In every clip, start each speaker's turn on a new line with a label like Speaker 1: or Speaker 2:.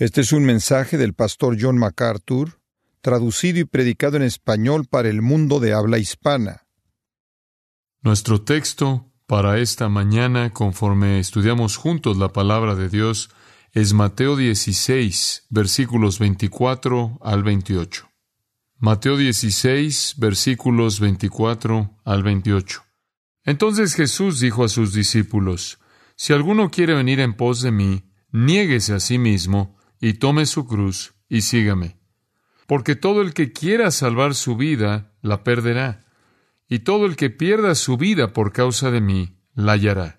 Speaker 1: Este es un mensaje del pastor John MacArthur, traducido y predicado en español para el mundo de habla hispana.
Speaker 2: Nuestro texto para esta mañana, conforme estudiamos juntos la palabra de Dios, es Mateo 16, versículos 24 al 28. Mateo 16, versículos 24 al 28. Entonces Jesús dijo a sus discípulos: Si alguno quiere venir en pos de mí, niéguese a sí mismo y tome su cruz y sígame. Porque todo el que quiera salvar su vida, la perderá. Y todo el que pierda su vida por causa de mí, la hallará.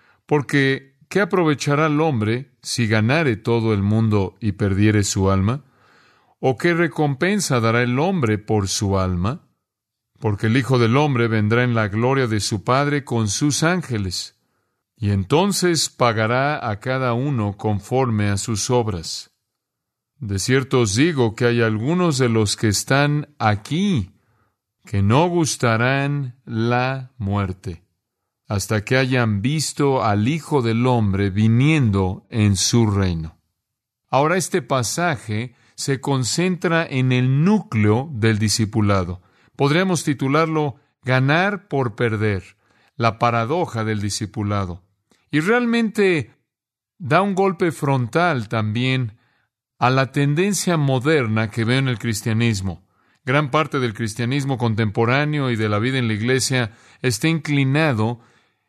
Speaker 2: Porque, ¿qué aprovechará el hombre si ganare todo el mundo y perdiere su alma? ¿O qué recompensa dará el hombre por su alma? Porque el Hijo del Hombre vendrá en la gloria de su Padre con sus ángeles, y entonces pagará a cada uno conforme a sus obras. De cierto os digo que hay algunos de los que están aquí que no gustarán la muerte, hasta que hayan visto al Hijo del Hombre viniendo en su reino. Ahora este pasaje se concentra en el núcleo del discipulado. Podríamos titularlo Ganar por perder, la paradoja del discipulado. Y realmente da un golpe frontal también a la tendencia moderna que veo en el cristianismo. Gran parte del cristianismo contemporáneo y de la vida en la iglesia está inclinado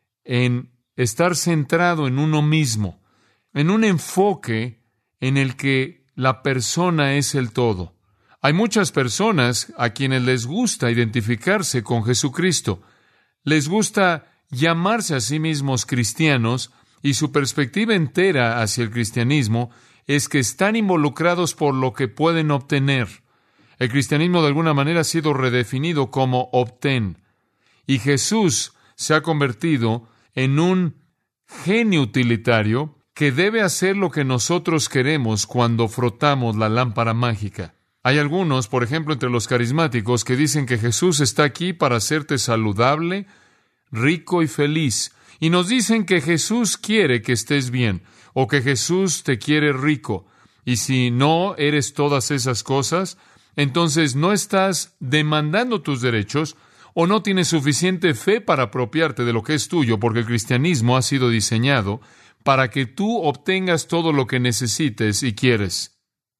Speaker 2: en estar centrado en uno mismo, en un enfoque en el que la persona es el todo. Hay muchas personas a quienes les gusta identificarse con Jesucristo. Les gusta llamarse a sí mismos cristianos, y su perspectiva entera hacia el cristianismo es que están involucrados por lo que pueden obtener. El cristianismo de alguna manera ha sido redefinido como obtén, y Jesús se ha convertido en un genio utilitario que debe hacer lo que nosotros queremos cuando frotamos la lámpara mágica. Hay algunos, por ejemplo, entre los carismáticos, que dicen que Jesús está aquí para hacerte saludable, rico y feliz. Y nos dicen que Jesús quiere que estés bien, o que Jesús te quiere rico. Y si no eres todas esas cosas, entonces no estás demandando tus derechos, o no tienes suficiente fe para apropiarte de lo que es tuyo, porque el cristianismo ha sido diseñado para que tú obtengas todo lo que necesites y quieres.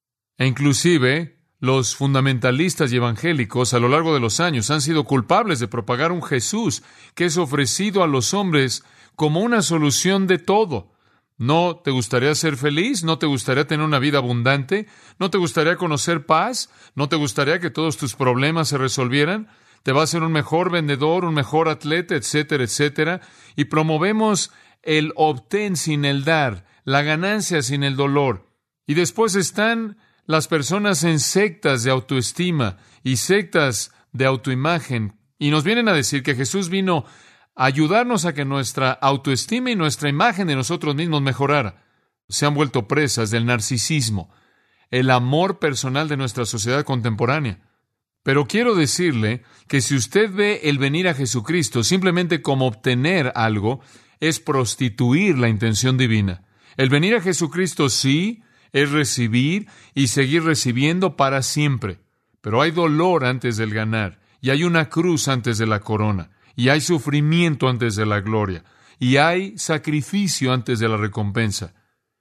Speaker 2: E inclusive, los fundamentalistas y evangélicos a lo largo de los años han sido culpables de propagar un Jesús que es ofrecido a los hombres como una solución de todo. ¿No te gustaría ser feliz? ¿No te gustaría tener una vida abundante? ¿No te gustaría conocer paz? ¿No te gustaría que todos tus problemas se resolvieran? Te va a ser un mejor vendedor, un mejor atleta, etcétera, etcétera. Y promovemos el obtén sin el dar, la ganancia sin el dolor. Y después están las personas en sectas de autoestima y sectas de autoimagen, y nos vienen a decir que Jesús vino a ayudarnos a que nuestra autoestima y nuestra imagen de nosotros mismos mejorara. Se han vuelto presas del narcisismo, el amor personal de nuestra sociedad contemporánea. Pero quiero decirle que si usted ve el venir a Jesucristo simplemente como obtener algo, es prostituir la intención divina. El venir a Jesucristo sí es recibir y seguir recibiendo para siempre. Pero hay dolor antes del ganar, y hay una cruz antes de la corona, y hay sufrimiento antes de la gloria, y hay sacrificio antes de la recompensa.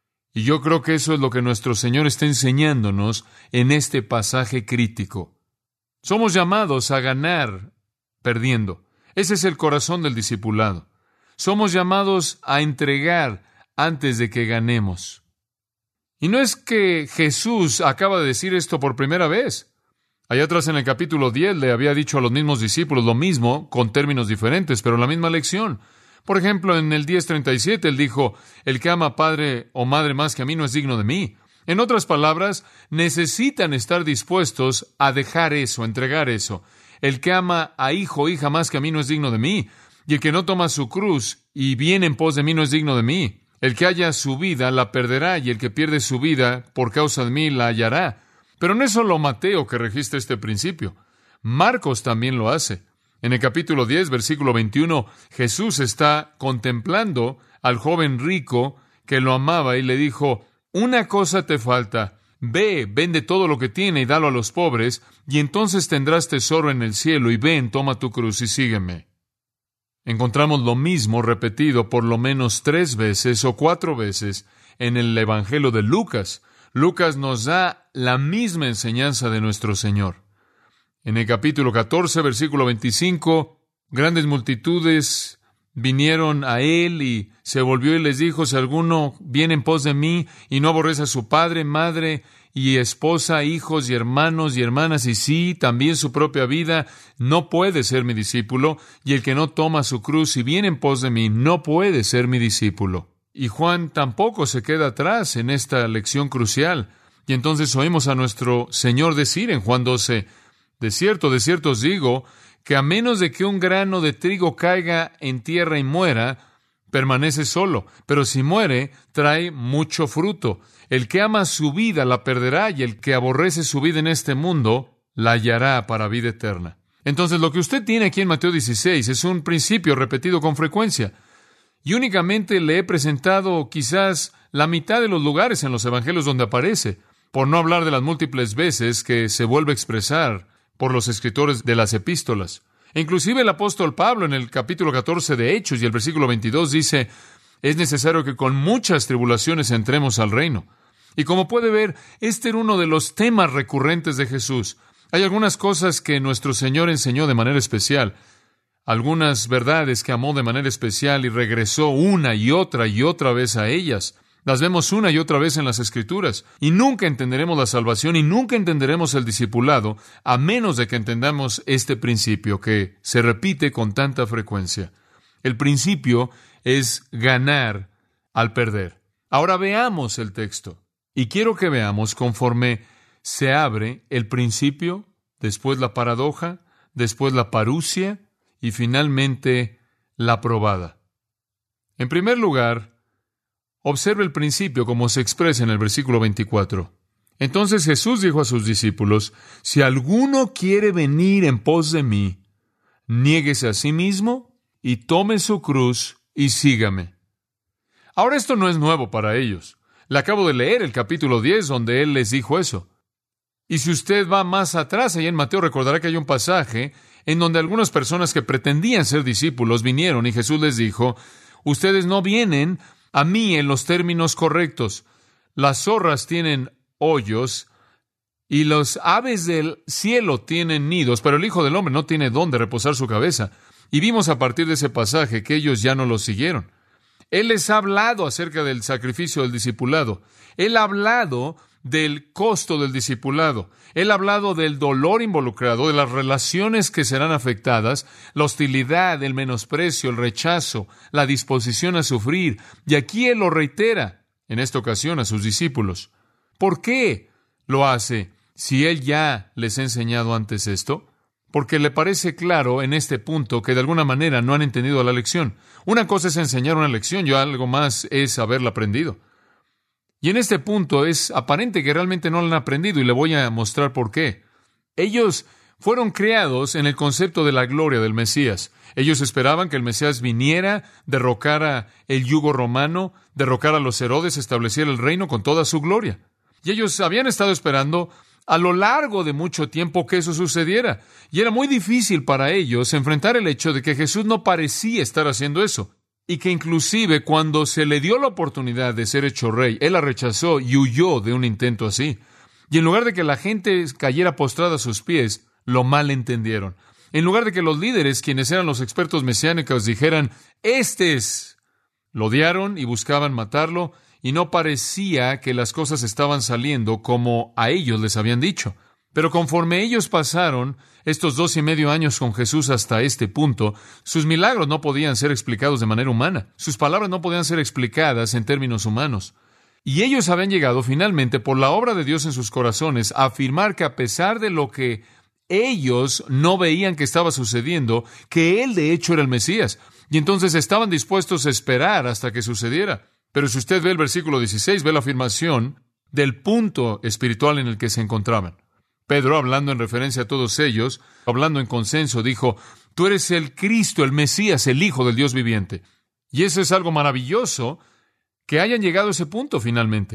Speaker 2: Y yo creo que eso es lo que nuestro Señor está enseñándonos en este pasaje crítico. Somos llamados a ganar perdiendo. Ese es el corazón del discipulado. Somos llamados a entregar antes de que ganemos. Y no es que Jesús acaba de decir esto por primera vez. Allá atrás en el capítulo 10 le había dicho a los mismos discípulos lo mismo, con términos diferentes, pero la misma lección. Por ejemplo, en el 10:37 él dijo: el que ama a padre o madre más que a mí no es digno de mí. En otras palabras, necesitan estar dispuestos a dejar eso, a entregar eso. El que ama a hijo o hija más que a mí no es digno de mí. Y el que no toma su cruz y viene en pos de mí no es digno de mí. El que haya su vida la perderá, y el que pierde su vida por causa de mí la hallará. Pero no es solo Mateo que registra este principio. Marcos también lo hace. En el capítulo 10, versículo 21, Jesús está contemplando al joven rico que lo amaba y le dijo: una cosa te falta. Ve, vende todo lo que tiene y dalo a los pobres, y entonces tendrás tesoro en el cielo, y ven, toma tu cruz y sígueme. Encontramos lo mismo repetido por lo menos 3 veces o 4 veces en el Evangelio de Lucas. Lucas nos da la misma enseñanza de nuestro Señor. En el capítulo 14, versículo 25, grandes multitudes vinieron a él y se volvió y les dijo: si alguno viene en pos de mí y no aborrece a su padre, madre y esposa, hijos y hermanos y hermanas, y sí, también su propia vida, no puede ser mi discípulo, y el que no toma su cruz y viene en pos de mí, no puede ser mi discípulo. Y Juan tampoco se queda atrás en esta lección crucial. Y entonces oímos a nuestro Señor decir en Juan 12, de cierto os digo, que a menos de que un grano de trigo caiga en tierra y muera, permanece solo, pero si muere, trae mucho fruto. El que ama su vida la perderá, y el que aborrece su vida en este mundo la hallará para vida eterna. Entonces, lo que usted tiene aquí en Mateo 16 es un principio repetido con frecuencia. Y únicamente le he presentado quizás la mitad de los lugares en los evangelios donde aparece, por no hablar de las múltiples veces que se vuelve a expresar por los escritores de las epístolas. Inclusive el apóstol Pablo en el capítulo 14 de Hechos y el versículo 22 dice: es necesario que con muchas tribulaciones entremos al reino. Y como puede ver, este era uno de los temas recurrentes de Jesús. Hay algunas cosas que nuestro Señor enseñó de manera especial, algunas verdades que amó de manera especial y regresó una y otra vez a ellas. Las vemos una y otra vez en las Escrituras, y nunca entenderemos la salvación y nunca entenderemos el discipulado a menos de que entendamos este principio que se repite con tanta frecuencia. El principio es ganar al perder. Ahora veamos el texto, y quiero que veamos conforme se abre el principio, después la paradoja, después la parusia y finalmente la probada. En primer lugar, observe el principio como se expresa en el versículo 24. Entonces Jesús dijo a sus discípulos: si alguno quiere venir en pos de mí, niéguese a sí mismo y tome su cruz y sígame. Ahora, esto no es nuevo para ellos. Le acabo de leer el capítulo 10 donde Él les dijo eso. Y si usted va más atrás, allá en Mateo, recordará que hay un pasaje en donde algunas personas que pretendían ser discípulos vinieron y Jesús les dijo: ustedes no vienen a mí en los términos correctos. Las zorras tienen hoyos y los aves del cielo tienen nidos, pero el Hijo del Hombre no tiene dónde reposar su cabeza. Y vimos a partir de ese pasaje que ellos ya no lo siguieron. Él les ha hablado acerca del sacrificio del discipulado. Él ha hablado del costo del discipulado. Él ha hablado del dolor involucrado, de las relaciones que serán afectadas, la hostilidad, el menosprecio, el rechazo, la disposición a sufrir. Y aquí Él lo reitera, en esta ocasión, a sus discípulos. ¿Por qué lo hace si Él ya les ha enseñado antes esto? Porque le parece claro en este punto que de alguna manera no han entendido la lección. Una cosa es enseñar una lección y algo más es haberla aprendido. Y en este punto es aparente que realmente no la han aprendido, y le voy a mostrar por qué. Ellos fueron creados en el concepto de la gloria del Mesías. Ellos esperaban que el Mesías viniera, derrocara el yugo romano, derrocara a los Herodes, estableciera el reino con toda su gloria. Y ellos habían estado esperando a lo largo de mucho tiempo que eso sucediera. Y era muy difícil para ellos enfrentar el hecho de que Jesús no parecía estar haciendo eso. Y que inclusive cuando se le dio la oportunidad de ser hecho rey, Él la rechazó y huyó de un intento así. Y en lugar de que la gente cayera postrada a sus pies, lo malentendieron. En lugar de que los líderes, quienes eran los expertos mesiánicos, dijeran: "Este es", lo odiaron y buscaban matarlo, y no parecía que las cosas estaban saliendo como a ellos les habían dicho. Pero conforme ellos pasaron estos 2.5 años con Jesús hasta este punto, sus milagros no podían ser explicados de manera humana. Sus palabras no podían ser explicadas en términos humanos. Y ellos habían llegado finalmente, por la obra de Dios en sus corazones, a afirmar que a pesar de lo que ellos no veían que estaba sucediendo, que Él de hecho era el Mesías. Y entonces estaban dispuestos a esperar hasta que sucediera. Pero si usted ve el versículo 16, ve la afirmación del punto espiritual en el que se encontraban. Pedro, hablando en referencia a todos ellos, hablando en consenso, dijo: "Tú eres el Cristo, el Mesías, el Hijo del Dios viviente". Y eso es algo maravilloso, que hayan llegado a ese punto finalmente.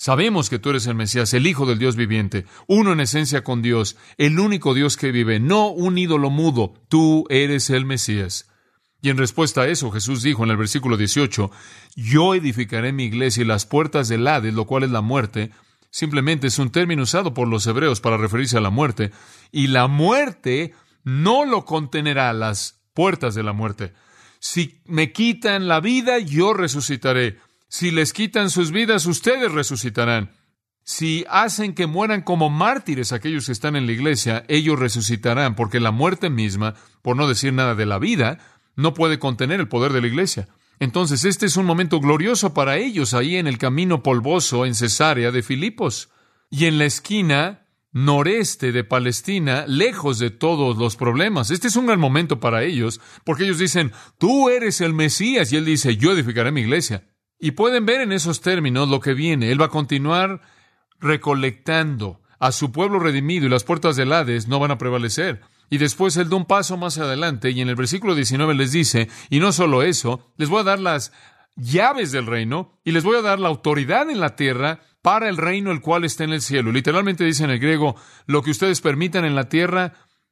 Speaker 2: Sabemos que tú eres el Mesías, el Hijo del Dios viviente, uno en esencia con Dios, el único Dios que vive, no un ídolo mudo. Tú eres el Mesías. Y en respuesta a eso, Jesús dijo en el versículo 18, yo edificaré mi iglesia y las puertas del Hades, lo cual es la muerte, simplemente es un término usado por los hebreos para referirse a la muerte, y la muerte no lo contenerá, las puertas de la muerte. Si me quitan la vida, yo resucitaré. Si les quitan sus vidas, ustedes resucitarán. Si hacen que mueran como mártires aquellos que están en la iglesia, ellos resucitarán, porque la muerte misma, por no decir nada de la vida, no puede contener el poder de la iglesia. Entonces, este es un momento glorioso para ellos ahí en el camino polvoso en Cesarea de Filipos. Y en la esquina noreste de Palestina, lejos de todos los problemas. Este es un gran momento para ellos, porque ellos dicen, tú eres el Mesías, y él dice, yo edificaré mi iglesia. Y pueden ver en esos términos lo que viene. Él va a continuar recolectando a su pueblo redimido y las puertas del Hades no van a prevalecer. Y después él da un paso más adelante y en el versículo 19 les dice, y no solo eso, les voy a dar las llaves del reino y les voy a dar la autoridad en la tierra para el reino el cual está en el cielo. Literalmente dice en el griego, lo que ustedes permitan en la tierra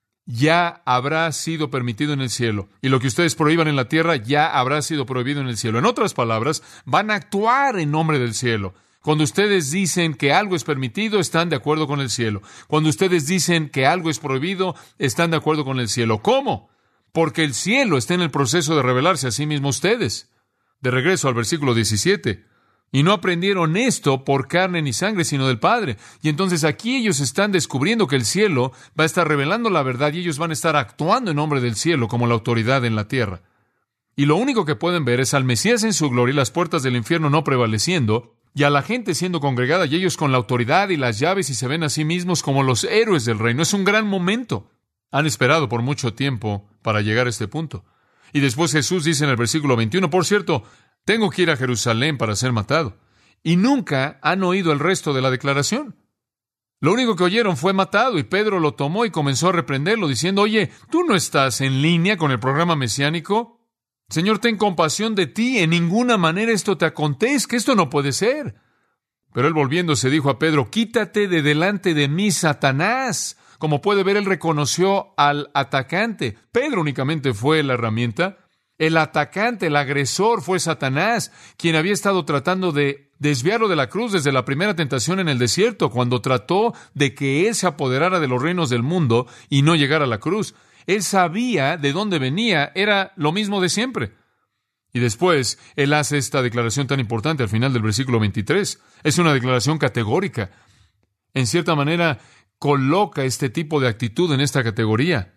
Speaker 2: ya habrá sido permitido en el cielo. Y lo que ustedes prohíban en la tierra ya habrá sido prohibido en el cielo. En otras palabras, van a actuar en nombre del cielo. Cuando ustedes dicen que algo es permitido, están de acuerdo con el cielo. Cuando ustedes dicen que algo es prohibido, están de acuerdo con el cielo. ¿Cómo? Porque el cielo está en el proceso de revelarse a sí mismo a ustedes. De regreso al versículo 17. Y no aprendieron esto por carne ni sangre, sino del Padre. Y entonces aquí ellos están descubriendo que el cielo va a estar revelando la verdad y ellos van a estar actuando en nombre del cielo como la autoridad en la tierra. Y lo único que pueden ver es al Mesías en su gloria y las puertas del infierno no prevaleciendo, y a la gente siendo congregada y ellos con la autoridad y las llaves y se ven a sí mismos como los héroes del reino. Es un gran momento. Han esperado por mucho tiempo para llegar a este punto. Y después Jesús dice en el versículo 21, por cierto, tengo que ir a Jerusalén para ser matado. Y nunca han oído el resto de la declaración. Lo único que oyeron fue matado, y Pedro lo tomó y comenzó a reprenderlo, diciendo, oye, ¿tú no estás en línea con el programa mesiánico? Señor, ten compasión de ti, en ninguna manera esto te acontezca, esto no puede ser. Pero él volviéndose dijo a Pedro, quítate de delante de mí, Satanás. Como puede ver, él reconoció al atacante. Pedro únicamente fue la herramienta. El atacante, el agresor fue Satanás, quien había estado tratando de desviarlo de la cruz desde la primera tentación en el desierto, cuando trató de que él se apoderara de los reinos del mundo y no llegara a la cruz. Él sabía de dónde venía, era lo mismo de siempre. Y después, él hace esta declaración tan importante al final del versículo 23. Es una declaración categórica. En cierta manera, coloca este tipo de actitud en esta categoría.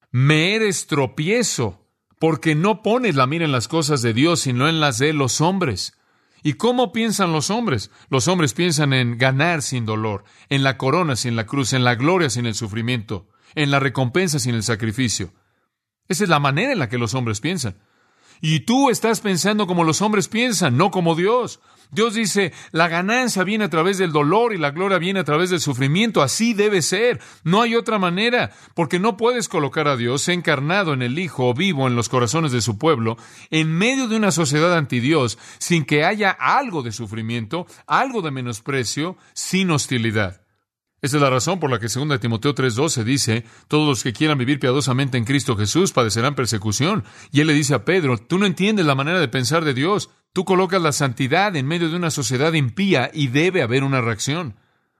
Speaker 2: Me eres tropiezo, porque no pones la mira en las cosas de Dios, sino en las de los hombres. ¿Y cómo piensan los hombres? Los hombres piensan en ganar sin dolor, en la corona sin la cruz, en la gloria sin el sufrimiento, en la recompensa sin el sacrificio. Esa es la manera en la que los hombres piensan. Y tú estás pensando como los hombres piensan, no como Dios. Dios dice, la ganancia viene a través del dolor y la gloria viene a través del sufrimiento. Así debe ser. No hay otra manera, porque no puedes colocar a Dios encarnado en el Hijo vivo en los corazones de su pueblo, en medio de una sociedad antidios, sin que haya algo de sufrimiento, algo de menosprecio, sin hostilidad. Esa es la razón por la que 2 Timoteo 3:12 dice, todos los que quieran vivir piadosamente en Cristo Jesús padecerán persecución. Y él le dice a Pedro, tú no entiendes la manera de pensar de Dios. Tú colocas la santidad en medio de una sociedad impía y debe haber una reacción.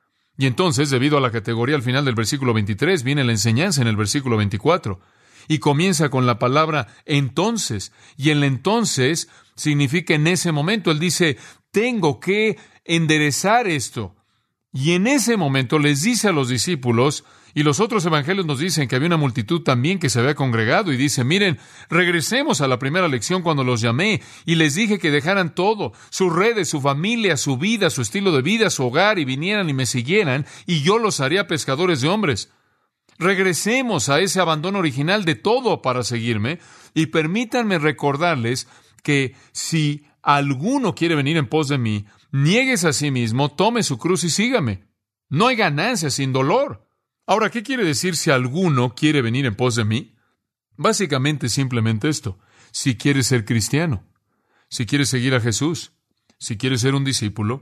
Speaker 2: Y entonces, debido a la categoría al final del versículo 23, viene la enseñanza en el versículo 24. Y comienza con la palabra entonces. Y el entonces significa en ese momento. Él dice, tengo que enderezar esto. Y en ese momento les dice a los discípulos, y los otros evangelios nos dicen que había una multitud también que se había congregado, y dice, miren, regresemos a la primera lección cuando los llamé, y les dije que dejaran todo, sus redes, su familia, su vida, su estilo de vida, su hogar, y vinieran y me siguieran, y yo los haría pescadores de hombres. Regresemos a ese abandono original de todo para seguirme, y permítanme recordarles que si alguno quiere venir en pos de mí, niéguese a sí mismo, tome su cruz y sígame. No hay ganancia sin dolor. Ahora, ¿qué quiere decir si alguno quiere venir en pos de mí? Básicamente simplemente esto. Si quieres ser cristiano, si quieres seguir a Jesús, si quieres ser un discípulo,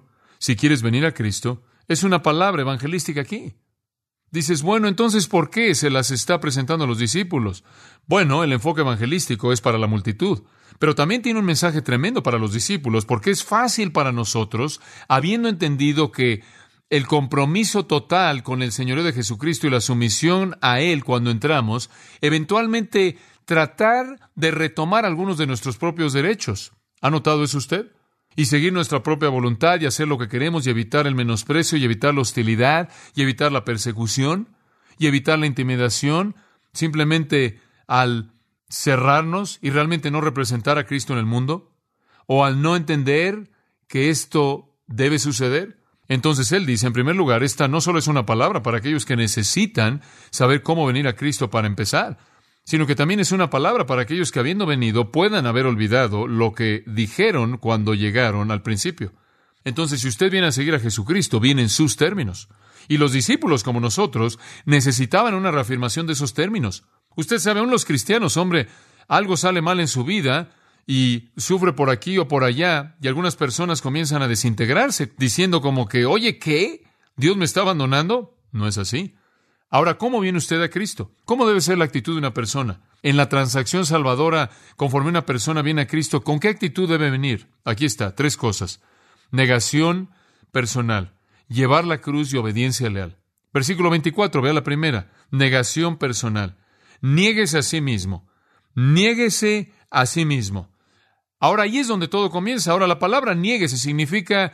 Speaker 2: Si quieres venir a Cristo, es una palabra evangelística aquí. Dices, bueno, entonces, ¿por qué se las está presentando a los discípulos? Bueno, el enfoque evangelístico es para la multitud, pero también tiene un mensaje tremendo para los discípulos, porque es fácil para nosotros, habiendo entendido que el compromiso total con el señorío de Jesucristo y la sumisión a Él cuando entramos, eventualmente tratar de retomar algunos de nuestros propios derechos. ¿Ha notado eso usted? Y seguir nuestra propia voluntad y hacer lo que queremos y evitar el menosprecio y evitar la hostilidad y evitar la persecución y evitar la intimidación, simplemente al cerrarnos y realmente no representar a Cristo en el mundo, o al no entender que esto debe suceder. Entonces Él dice, en primer lugar, esta no solo es una palabra para aquellos que necesitan saber cómo venir a Cristo para empezar, sino que también es una palabra para aquellos que, habiendo venido, puedan haber olvidado lo que dijeron cuando llegaron al principio. Entonces, si usted viene a seguir a Jesucristo, viene en sus términos. Y los discípulos, como nosotros, necesitaban una reafirmación de esos términos. Usted sabe, aún los cristianos, hombre, algo sale mal en su vida y sufre por aquí o por allá, y algunas personas comienzan a desintegrarse, diciendo como que, oye, ¿qué? ¿Dios me está abandonando? No es así. Ahora, ¿cómo viene usted a Cristo? ¿Cómo debe ser la actitud de una persona? En la transacción salvadora, conforme una persona viene a Cristo, ¿con qué actitud debe venir? Aquí está, 3 cosas. Negación personal, llevar la cruz y obediencia leal. Versículo 24, vea la primera. Negación personal. Niéguese a sí mismo. Niéguese a sí mismo. Ahora, ahí es donde todo comienza. Ahora, la palabra niéguese significa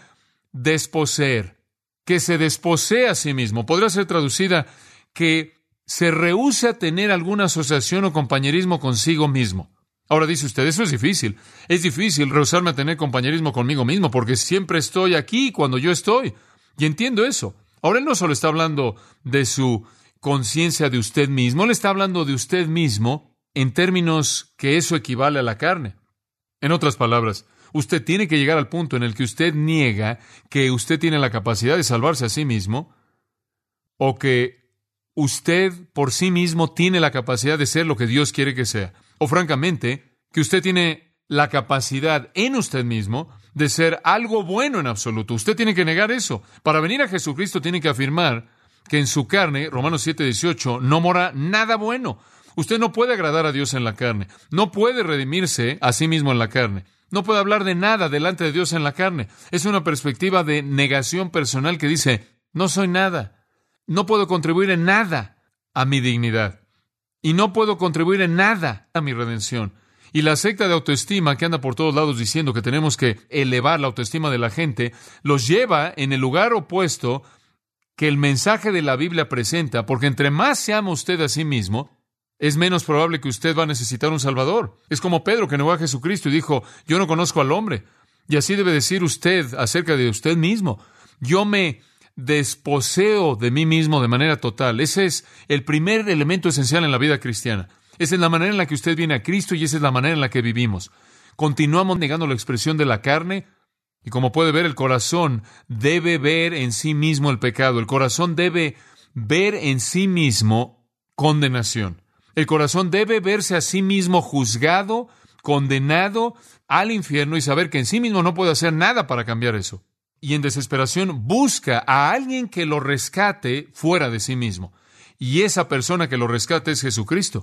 Speaker 2: desposeer, que se desposee a sí mismo. Podría ser traducida que se rehúse a tener alguna asociación o compañerismo consigo mismo. Ahora dice usted, eso es difícil. Es difícil rehusarme a tener compañerismo conmigo mismo porque siempre estoy aquí cuando yo estoy. Y entiendo eso. Ahora Él no solo está hablando de su conciencia de usted mismo, Él está hablando de usted mismo en términos que eso equivale a la carne. En otras palabras, usted tiene que llegar al punto en el que usted niega que usted tiene la capacidad de salvarse a sí mismo o que usted por sí mismo tiene la capacidad de ser lo que Dios quiere que sea. O francamente, que usted tiene la capacidad en usted mismo de ser algo bueno en absoluto. Usted tiene que negar eso. Para venir a Jesucristo tiene que afirmar que en su carne, Romanos 7:18, no mora nada bueno. Usted no puede agradar a Dios en la carne. No puede redimirse a sí mismo en la carne. No puede hablar de nada delante de Dios en la carne. Es una perspectiva de negación personal que dice, no soy nada. No puedo contribuir en nada a mi dignidad. Y no puedo contribuir en nada a mi redención. Y la secta de autoestima que anda por todos lados diciendo que tenemos que elevar la autoestima de la gente, los lleva en el lugar opuesto que el mensaje de la Biblia presenta, porque entre más se ama usted a sí mismo, es menos probable que usted va a necesitar un Salvador. Es como Pedro que negó a Jesucristo y dijo, yo no conozco al hombre. Y así debe decir usted acerca de usted mismo. Yo me desposeo de mí mismo de manera total. Ese es el primer elemento esencial en la vida cristiana. Esa es la manera en la que usted viene a Cristo y esa es la manera en la que vivimos. Continuamos negando la expresión de la carne y como puede ver, el corazón debe ver en sí mismo el pecado. El corazón debe ver en sí mismo condenación. El corazón debe verse a sí mismo juzgado, condenado al infierno y saber que en sí mismo no puede hacer nada para cambiar eso. Y en desesperación busca a alguien que lo rescate fuera de sí mismo. Y esa persona que lo rescate es Jesucristo.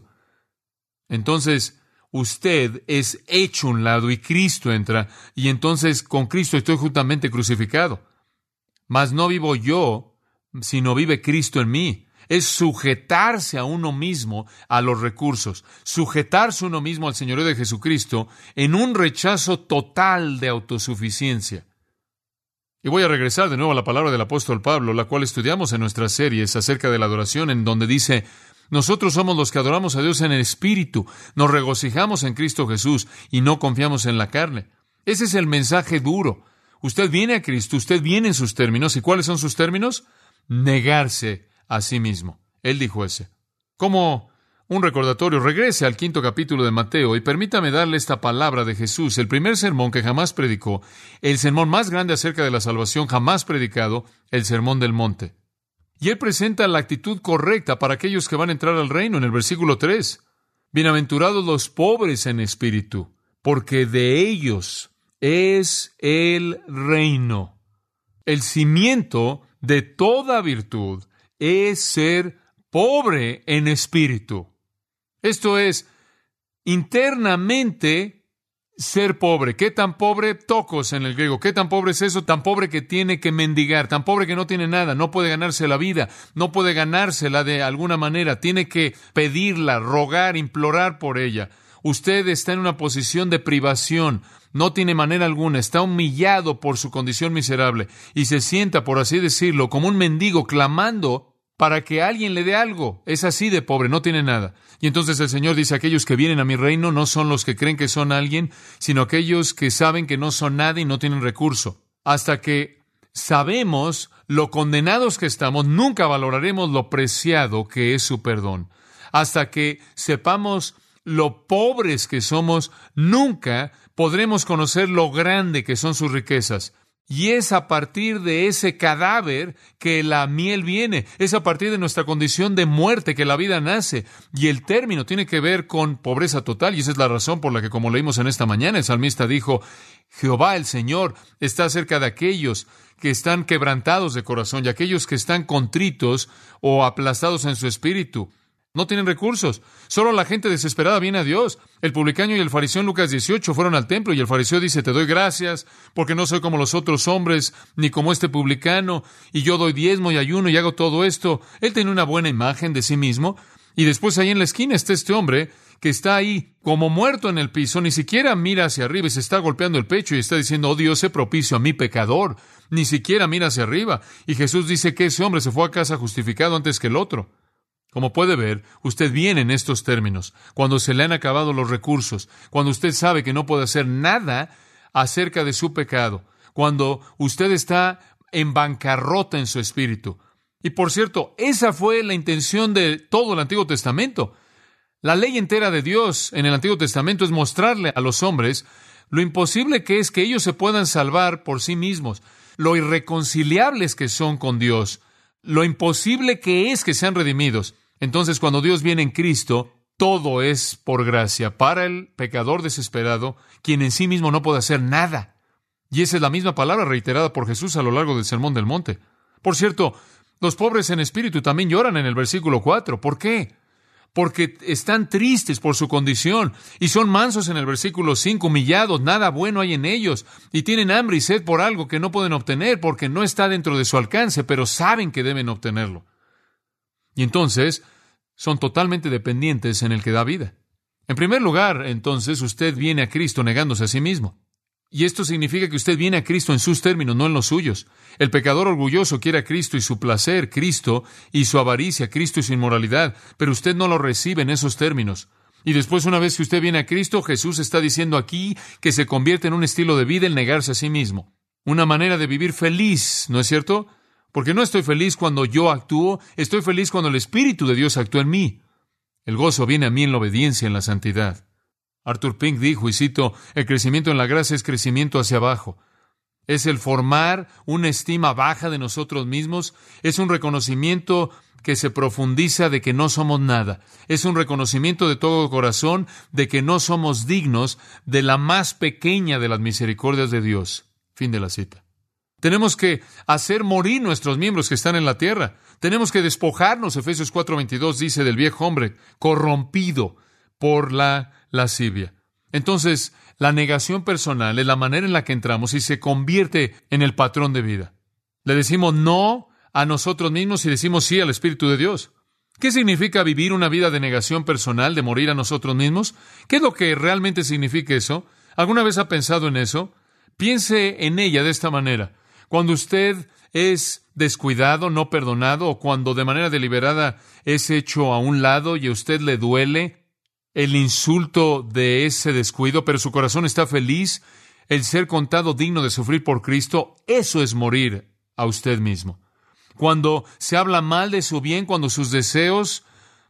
Speaker 2: Entonces, usted es hecho un lado y Cristo entra, y entonces con Cristo estoy juntamente crucificado. Mas no vivo yo, sino vive Cristo en mí. Es sujetarse a uno mismo a los recursos, sujetarse uno mismo al señorío de Jesucristo en un rechazo total de autosuficiencia. Y voy a regresar de nuevo a la palabra del apóstol Pablo, la cual estudiamos en nuestras series acerca de la adoración, en donde dice, nosotros somos los que adoramos a Dios en el Espíritu, nos regocijamos en Cristo Jesús y no confiamos en la carne. Ese es el mensaje duro. Usted viene a Cristo, usted viene en sus términos. ¿Y cuáles son sus términos? Negarse a sí mismo. Él dijo ese. Como un recordatorio, regrese al 5º capítulo de Mateo y permítame darle esta palabra de Jesús, el primer sermón que jamás predicó, el sermón más grande acerca de la salvación jamás predicado, el Sermón del Monte. Y Él presenta la actitud correcta para aquellos que van a entrar al reino en el versículo 3. Bienaventurados los pobres en espíritu, porque de ellos es el reino. el cimiento de toda virtud es ser pobre en espíritu. Esto es, internamente ser pobre. ¿Qué tan pobre? Tokos en el griego. ¿Qué tan pobre es eso? Tan pobre que tiene que mendigar, tan pobre que no tiene nada, no puede ganarse la vida, no puede ganársela de alguna manera, tiene que pedirla, rogar, implorar por ella. Usted está en una posición de privación, no tiene manera alguna, está humillado por su condición miserable y se sienta, por así decirlo, como un mendigo clamando para que alguien le dé algo. Es así de pobre, no tiene nada. Y entonces el Señor dice, aquellos que vienen a mi reino no son los que creen que son alguien, sino aquellos que saben que no son nada y no tienen recurso. Hasta que sabemos lo condenados que estamos, nunca valoraremos lo preciado que es su perdón. Hasta que sepamos lo pobres que somos, nunca podremos conocer lo grande que son sus riquezas. Y es a partir de ese cadáver que la miel viene. Es a partir de nuestra condición de muerte que la vida nace. Y el término tiene que ver con pobreza total. Y esa es la razón por la que, como leímos en esta mañana, el salmista dijo, Jehová el Señor está cerca de aquellos que están quebrantados de corazón y aquellos que están contritos o aplastados en su espíritu. No tienen recursos. Solo la gente desesperada viene a Dios. El publicano y el fariseo en Lucas 18 fueron al templo y el fariseo dice, te doy gracias porque no soy como los otros hombres, ni como este publicano, y yo doy diezmo y ayuno y hago todo esto. Él tiene una buena imagen de sí mismo. Y después ahí en la esquina está este hombre que está ahí como muerto en el piso, ni siquiera mira hacia arriba y se está golpeando el pecho y está diciendo, oh Dios, sé propicio a mi pecador. Ni siquiera mira hacia arriba. Y Jesús dice que ese hombre se fue a casa justificado antes que el otro. Como puede ver, usted viene en estos términos, cuando se le han acabado los recursos, cuando usted sabe que no puede hacer nada acerca de su pecado, cuando usted está en bancarrota en su espíritu. Y por cierto, esa fue la intención de todo el Antiguo Testamento. La ley entera de Dios en el Antiguo Testamento es mostrarle a los hombres lo imposible que es que ellos se puedan salvar por sí mismos, lo irreconciliables que son con Dios, lo imposible que es que sean redimidos. Entonces, cuando Dios viene en Cristo, todo es por gracia para el pecador desesperado, quien en sí mismo no puede hacer nada. Y esa es la misma palabra reiterada por Jesús a lo largo del Sermón del Monte. Por cierto, los pobres en espíritu también lloran en el versículo 4. ¿Por qué? Porque están tristes por su condición y son mansos en el versículo 5, humillados, nada bueno hay en ellos y tienen hambre y sed por algo que no pueden obtener porque no está dentro de su alcance, pero saben que deben obtenerlo. Y entonces son totalmente dependientes en el que da vida. En primer lugar, entonces, usted viene a Cristo negándose a sí mismo. Y esto significa que usted viene a Cristo en sus términos, no en los suyos. El pecador orgulloso quiere a Cristo y su placer, Cristo y su avaricia, Cristo y su inmoralidad, pero usted no lo recibe en esos términos. Y después, una vez que usted viene a Cristo, Jesús está diciendo aquí que se convierte en un estilo de vida el negarse a sí mismo. Una manera de vivir feliz, ¿no es cierto? Porque no estoy feliz cuando yo actúo, estoy feliz cuando el Espíritu de Dios actúa en mí. El gozo viene a mí en la obediencia, en la santidad. Arthur Pink dijo, y cito, el crecimiento en la gracia es crecimiento hacia abajo. Es el formar una estima baja de nosotros mismos, es un reconocimiento que se profundiza de que no somos nada. Es un reconocimiento de todo corazón de que no somos dignos de la más pequeña de las misericordias de Dios. Fin de la cita. Tenemos que hacer morir nuestros miembros que están en la tierra. Tenemos que despojarnos, Efesios 4:22 dice, del viejo hombre corrompido por la lascivia. Entonces, la negación personal es la manera en la que entramos y se convierte en el patrón de vida. Le decimos no a nosotros mismos y decimos sí al Espíritu de Dios. ¿Qué significa vivir una vida de negación personal, de morir a nosotros mismos? ¿Qué es lo que realmente significa eso? ¿Alguna vez ha pensado en eso? Piense en ella de esta manera. Cuando usted es descuidado, no perdonado, o cuando de manera deliberada es hecho a un lado y a usted le duele el insulto de ese descuido, pero su corazón está feliz, el ser contado digno de sufrir por Cristo, eso es morir a usted mismo. Cuando se habla mal de su bien, cuando sus deseos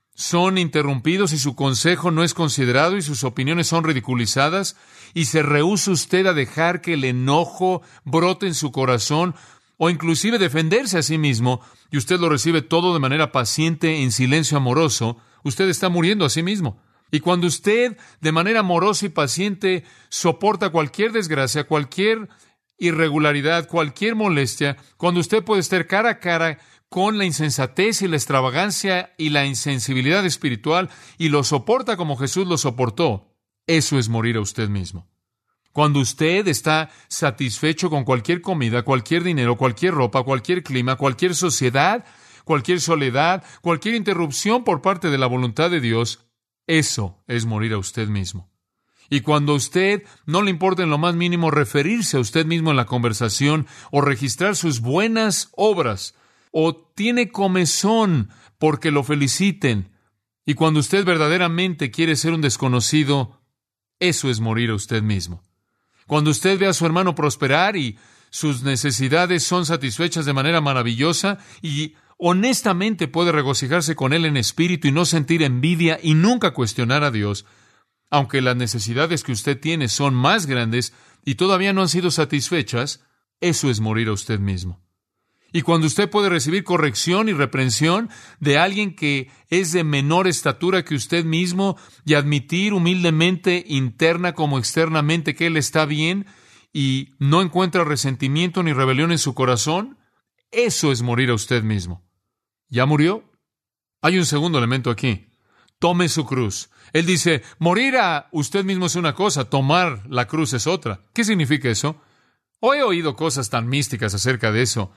Speaker 2: son interrumpidos y su consejo no es considerado y sus opiniones son ridiculizadas, y se rehúsa usted a dejar que el enojo brote en su corazón, o inclusive defenderse a sí mismo, y usted lo recibe todo de manera paciente, en silencio amoroso, usted está muriendo a sí mismo. Y cuando usted, de manera amorosa y paciente, soporta cualquier desgracia, cualquier irregularidad, cualquier molestia, cuando usted puede estar cara a cara con la insensatez y la extravagancia y la insensibilidad espiritual y lo soporta como Jesús lo soportó, eso es morir a usted mismo. Cuando usted está satisfecho con cualquier comida, cualquier dinero, cualquier ropa, cualquier clima, cualquier sociedad, cualquier soledad, cualquier interrupción por parte de la voluntad de Dios, eso es morir a usted mismo. Y cuando a usted no le importa en lo más mínimo referirse a usted mismo en la conversación o registrar sus buenas obras, o tiene comezón porque lo feliciten, y cuando usted verdaderamente quiere ser un desconocido, eso es morir a usted mismo. Cuando usted ve a su hermano prosperar y sus necesidades son satisfechas de manera maravillosa y honestamente puede regocijarse con él en espíritu y no sentir envidia y nunca cuestionar a Dios, aunque las necesidades que usted tiene son más grandes y todavía no han sido satisfechas, eso es morir a usted mismo. Y cuando usted puede recibir corrección y reprensión de alguien que es de menor estatura que usted mismo y admitir humildemente, interna como externamente, que él está bien y no encuentra resentimiento ni rebelión en su corazón, eso es morir a usted mismo. ¿Ya murió? Hay un segundo elemento aquí. Tome su cruz. Él dice, morir a usted mismo es una cosa, tomar la cruz es otra. ¿Qué significa eso? He oído cosas tan místicas acerca de eso.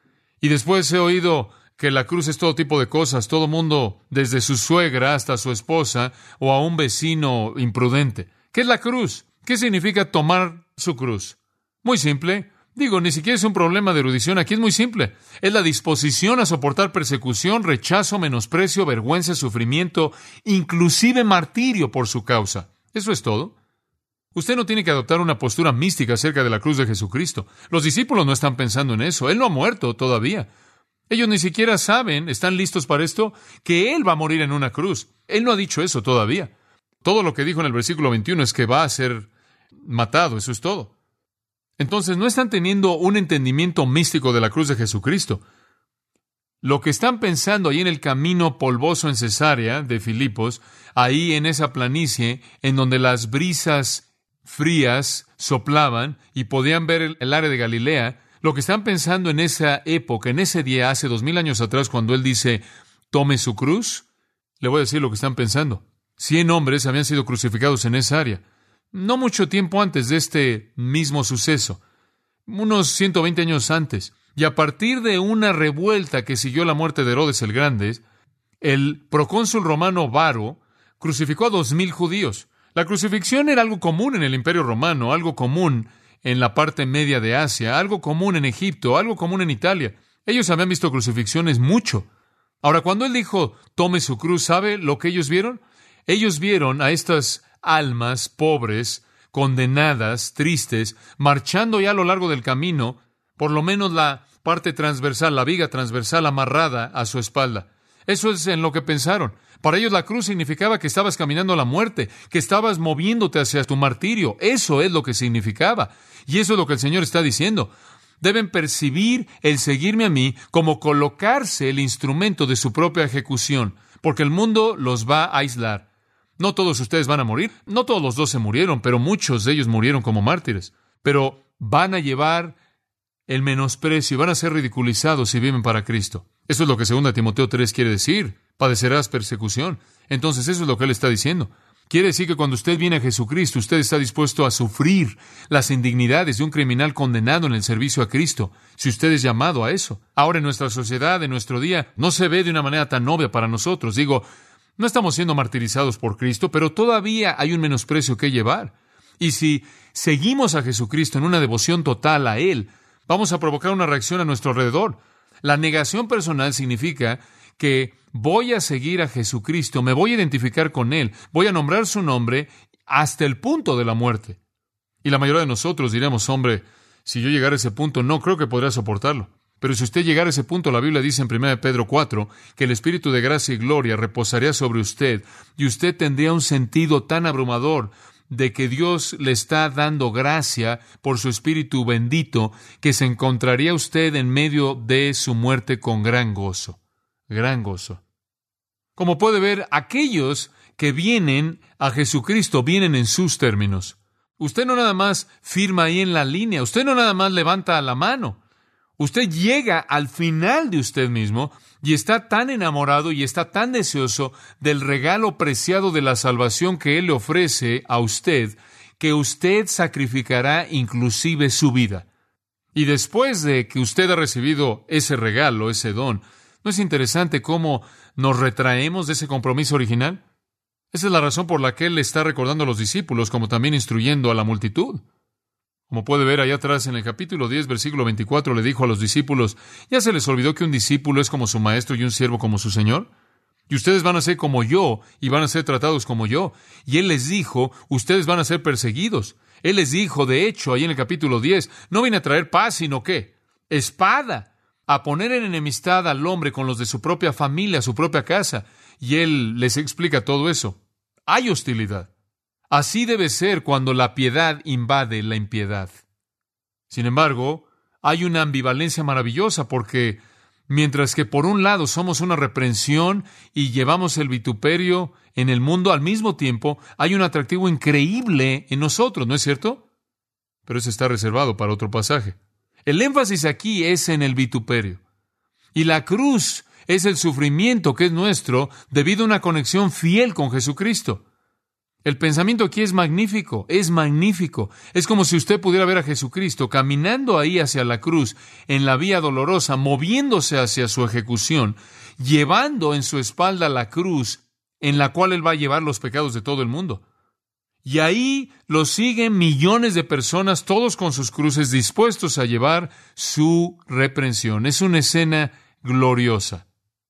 Speaker 2: Y después he oído que la cruz es todo tipo de cosas, todo mundo, desde su suegra hasta su esposa o a un vecino imprudente. ¿Qué es la cruz? ¿Qué significa tomar su cruz? Muy simple. Ni siquiera es un problema de erudición, aquí es muy simple. Es la disposición a soportar persecución, rechazo, menosprecio, vergüenza, sufrimiento, inclusive martirio por su causa. Eso es todo. Usted no tiene que adoptar una postura mística acerca de la cruz de Jesucristo. Los discípulos no están pensando en eso. Él no ha muerto todavía. Ellos ni siquiera saben, ¿están listos para esto?, que Él va a morir en una cruz. Él no ha dicho eso todavía. Todo lo que dijo en el versículo 21 es que va a ser matado, eso es todo. Entonces, no están teniendo un entendimiento místico de la cruz de Jesucristo. Lo que están pensando ahí en el camino polvoso en Cesarea de Filipos, ahí en esa planicie, en donde las brisas frías soplaban y podían ver el área de Galilea, lo que están pensando en esa época, en ese día, hace 2000 años atrás, cuando Él dice, tome su cruz, le voy a decir lo que están pensando. 100 hombres habían sido crucificados en esa área. No mucho tiempo antes de este mismo suceso, unos 120 años antes, y a partir de una revuelta que siguió la muerte de Herodes el Grande, el procónsul romano Varo crucificó a 2000 judíos. La crucifixión era algo común en el Imperio Romano, algo común en la parte media de Asia, algo común en Egipto, algo común en Italia. Ellos habían visto crucifixiones mucho. Ahora, cuando Él dijo, tome su cruz, ¿sabe lo que ellos vieron? Ellos vieron a estas almas pobres, condenadas, tristes, marchando ya a lo largo del camino, por lo menos la parte transversal, la viga transversal amarrada a su espalda. Eso es en lo que pensaron. Para ellos la cruz significaba que estabas caminando a la muerte, que estabas moviéndote hacia tu martirio. Eso es lo que significaba. Y eso es lo que el Señor está diciendo. Deben percibir el seguirme a mí como colocarse el instrumento de su propia ejecución, porque el mundo los va a aislar. No todos ustedes van a morir. No todos los 12 murieron, pero muchos de ellos murieron como mártires. Pero van a llevar el menosprecio y van a ser ridiculizados si viven para Cristo. Eso es lo que 2 Timoteo 3 quiere decir. Padecerás persecución. Entonces eso es lo que Él está diciendo. Quiere decir que cuando usted viene a Jesucristo, usted está dispuesto a sufrir las indignidades de un criminal condenado en el servicio a Cristo, si usted es llamado a eso. Ahora, en nuestra sociedad, en nuestro día, no se ve de una manera tan obvia para nosotros. No estamos siendo martirizados por Cristo, pero todavía hay un menosprecio que llevar. Y si seguimos a Jesucristo en una devoción total a Él, vamos a provocar una reacción a nuestro alrededor. La negación personal significa que voy a seguir a Jesucristo, me voy a identificar con Él, voy a nombrar su nombre hasta el punto de la muerte. Y la mayoría de nosotros diremos, hombre, si yo llegara a ese punto, no creo que podría soportarlo. Pero si usted llegara a ese punto, la Biblia dice en 1 Pedro 4, que el Espíritu de gracia y gloria reposaría sobre usted, y usted tendría un sentido tan abrumador de que Dios le está dando gracia por su Espíritu bendito, que se encontraría usted en medio de su muerte con gran gozo. Gran gozo. Como puede ver, aquellos que vienen a Jesucristo vienen en sus términos. Usted no nada más firma ahí en la línea, usted no nada más levanta la mano. Usted llega al final de usted mismo y está tan enamorado y está tan deseoso del regalo preciado de la salvación que Él le ofrece a usted, que usted sacrificará inclusive su vida. Y después de que usted ha recibido ese regalo, ese don, ¿no es interesante cómo nos retraemos de ese compromiso original? Esa es la razón por la que Él le está recordando a los discípulos, como también instruyendo a la multitud. Como puede ver allá atrás en el capítulo 10, versículo 24, le dijo a los discípulos, ¿ya se les olvidó que un discípulo es como su maestro y un siervo como su señor? Y ustedes van a ser como yo y van a ser tratados como yo. Y Él les dijo, ustedes van a ser perseguidos. Él les dijo, de hecho, ahí en el capítulo 10, no viene a traer paz, sino ¿qué? Espada, a poner en enemistad al hombre con los de su propia familia, su propia casa. Y Él les explica todo eso. Hay hostilidad. Así debe ser cuando la piedad invade la impiedad. Sin embargo, hay una ambivalencia maravillosa porque mientras que por un lado somos una reprensión y llevamos el vituperio en el mundo, al mismo tiempo hay un atractivo increíble en nosotros, ¿no es cierto? Pero eso está reservado para otro pasaje. El énfasis aquí es en el vituperio. Y la cruz es el sufrimiento que es nuestro debido a una conexión fiel con Jesucristo. El pensamiento aquí es magnífico, es magnífico. Es como si usted pudiera ver a Jesucristo caminando ahí hacia la cruz, en la vía dolorosa, moviéndose hacia su ejecución, llevando en su espalda la cruz en la cual Él va a llevar los pecados de todo el mundo. Y ahí lo siguen millones de personas, todos con sus cruces, dispuestos a llevar su reprensión. Es una escena gloriosa.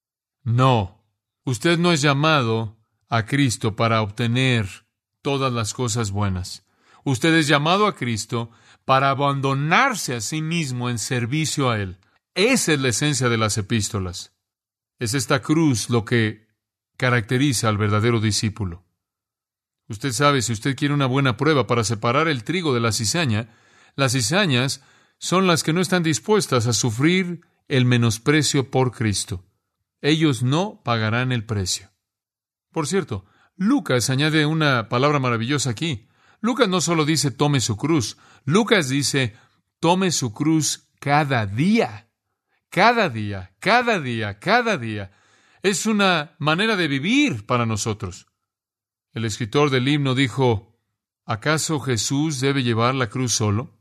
Speaker 2: No, usted no es llamado a Cristo para obtener todas las cosas buenas. Usted es llamado a Cristo para abandonarse a sí mismo en servicio a Él. Esa es la esencia de las epístolas. Es esta cruz lo que caracteriza al verdadero discípulo. Usted sabe, si usted quiere una buena prueba para separar el trigo de la cizaña, las cizañas son las que no están dispuestas a sufrir el menosprecio por Cristo. Ellos no pagarán el precio. Por cierto, Lucas añade una palabra maravillosa aquí. Lucas no solo dice tome su cruz, Lucas dice tome su cruz cada día. Cada día, cada día, cada día. Es una manera de vivir para nosotros. El escritor del himno dijo, ¿acaso Jesús debe llevar la cruz solo?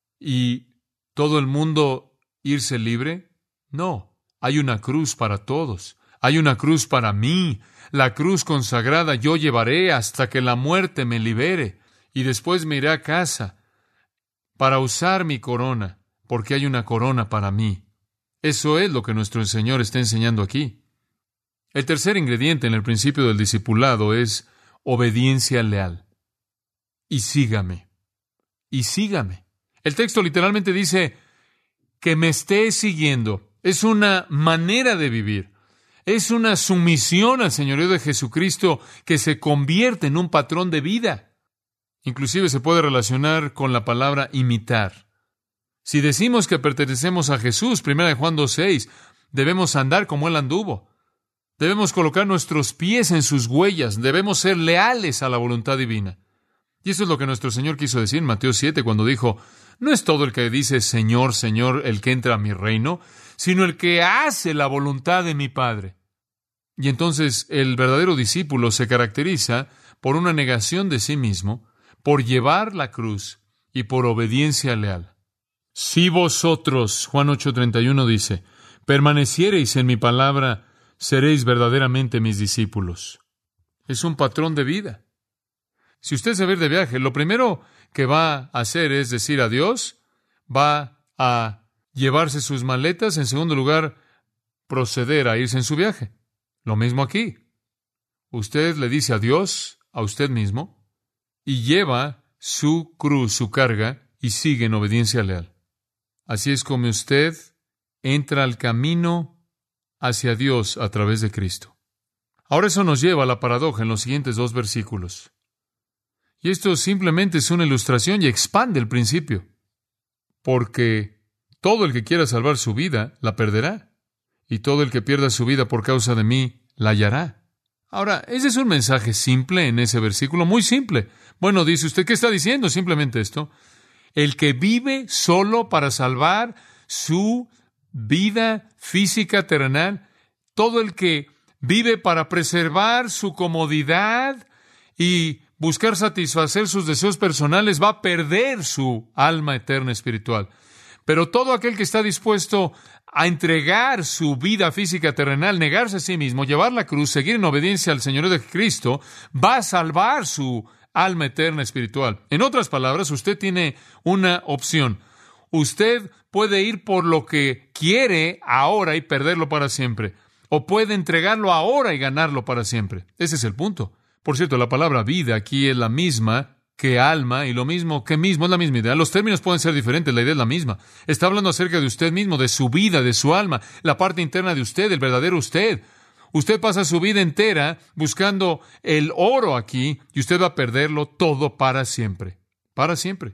Speaker 2: ¿Y todo el mundo irse libre? No, hay una cruz para todos. Hay una cruz para mí. La cruz consagrada yo llevaré hasta que la muerte me libere. Y después me iré a casa para usar mi corona, porque hay una corona para mí. Eso es lo que nuestro Señor está enseñando aquí. El tercer ingrediente en el principio del discipulado es obediencia leal. Y sígame. Y sígame. El texto literalmente dice que me esté siguiendo. Es una manera de vivir. Es una sumisión al señorío de Jesucristo que se convierte en un patrón de vida. Inclusive se puede relacionar con la palabra imitar. Si decimos que pertenecemos a Jesús, 1 Juan 2:6, debemos andar como Él anduvo. Debemos colocar nuestros pies en sus huellas. Debemos ser leales a la voluntad divina. Y eso es lo que nuestro Señor quiso decir en Mateo 7 cuando dijo, no es todo el que dice Señor, Señor el que entra a mi reino, sino el que hace la voluntad de mi Padre. Y entonces el verdadero discípulo se caracteriza por una negación de sí mismo, por llevar la cruz y por obediencia leal. Si vosotros, Juan 8:31 dice, permaneciereis en mi palabra, seréis verdaderamente mis discípulos. Es un patrón de vida. Si usted se va a ir de viaje, lo primero que va a hacer es decir adiós, va a llevarse sus maletas, en segundo lugar, proceder a irse en su viaje. Lo mismo aquí. Usted le dice adiós a usted mismo y lleva su cruz, su carga, y sigue en obediencia leal. Así es como usted entra al camino hacia Dios a través de Cristo. Ahora eso nos lleva a la paradoja en los siguientes 2 versículos. Y esto simplemente es una ilustración y expande el principio. Porque todo el que quiera salvar su vida, la perderá. Y todo el que pierda su vida por causa de mí, la hallará. Ahora, ese es un mensaje simple en ese versículo, muy simple. Bueno, dice usted, ¿qué está diciendo? Simplemente esto. El que vive solo para salvar su vida física terrenal, todo el que vive para preservar su comodidad y buscar satisfacer sus deseos personales, va a perder su alma eterna espiritual. Pero todo aquel que está dispuesto a entregar su vida física terrenal, negarse a sí mismo, llevar la cruz, seguir en obediencia al Señor de Cristo, va a salvar su alma eterna espiritual. En otras palabras, usted tiene una opción. Usted puede ir por lo que quiere ahora y perderlo para siempre. O puede entregarlo ahora y ganarlo para siempre. Ese es el punto. Por cierto, la palabra vida aquí es la misma que alma, y lo mismo que mismo es la misma idea. Los términos pueden ser diferentes, la idea es la misma. Está hablando acerca de usted mismo, de su vida, de su alma, la parte interna de usted, el verdadero usted. Usted pasa su vida entera buscando el oro aquí, y usted va a perderlo todo para siempre. Para siempre.